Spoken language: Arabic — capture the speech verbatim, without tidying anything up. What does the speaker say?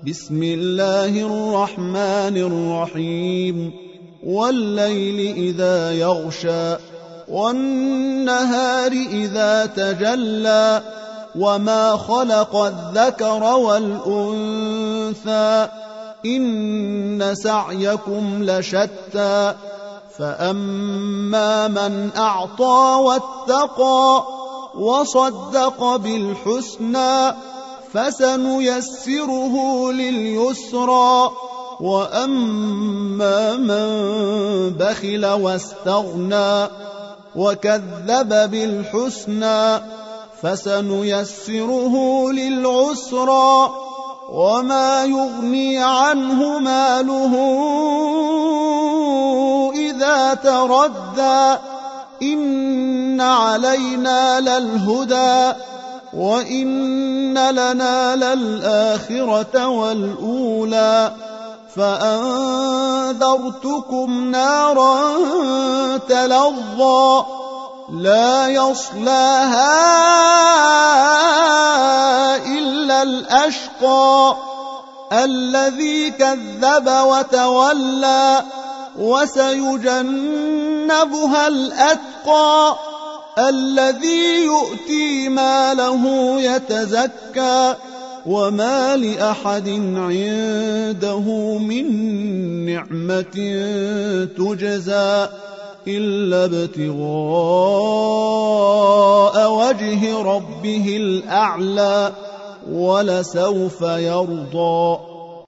بسم الله الرحمن الرحيم والليل إذا يغشى والنهار إذا تجلى وما خلق الذكر والأنثى إن سعيكم لشتى فأما من أعطى واتقى وصدق بالحسنى فسنيسره لليسرى وأما من بخل واستغنى وكذب بالحسنى فسنيسره للعسرى وما يغني عنه ماله إذا تردى إن علينا للهدى وإن لنا للآخرة والأولى فأنذرتكم نارا تلظى لا يصلاها إلا الأشقى الذي كذب وتولى وسيجنبها الأتقى الذي يؤتي ماله يتزكى وما لأحد عنده من نعمة تجزى إلا ابتغاء وجه ربه الأعلى ولسوف يرضى.